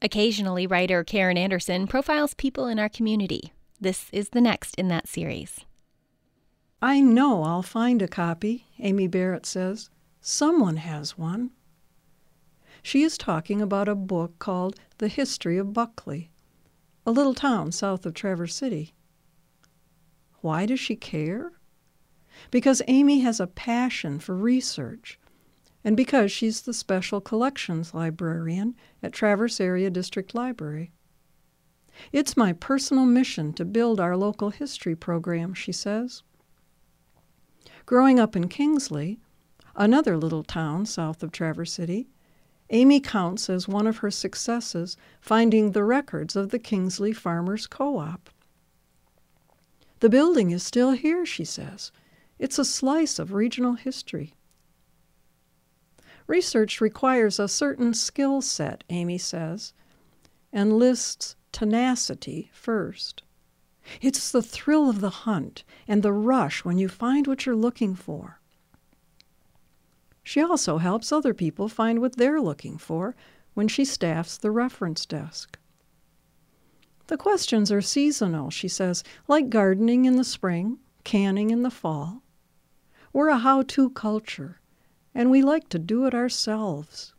Occasionally, writer Karen Anderson profiles people in our community. This is the next in that series. I know I'll find a copy, Amy Barrett says. Someone has one. She is talking about a book called The History of Buckley, a little town south of Traverse City. Why does she care? Because Amy has a passion for research, and because she's the special collections librarian at Traverse Area District Library. It's my personal mission to build our local history program, she says. Growing up in Kingsley, another little town south of Traverse City, Amy counts as one of her successes finding the records of the Kingsley Farmers Co-op. The building is still here, she says. It's a slice of regional history. Research requires a certain skill set, Amy says, and lists tenacity first. It's the thrill of the hunt and the rush when you find what you're looking for. She also helps other people find what they're looking for when she staffs the reference desk. The questions are seasonal, she says, like gardening in the spring, canning in the fall. We're a how-to culture, and we like to do it ourselves.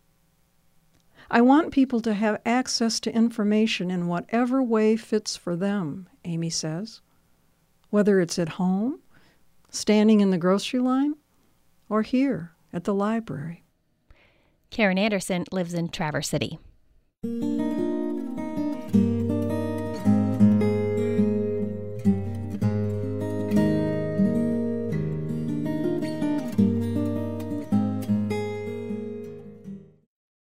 I want people to have access to information in whatever way fits for them, Amy says, whether it's at home, standing in the grocery line, or here at the library. Karen Anderson lives in Traverse City.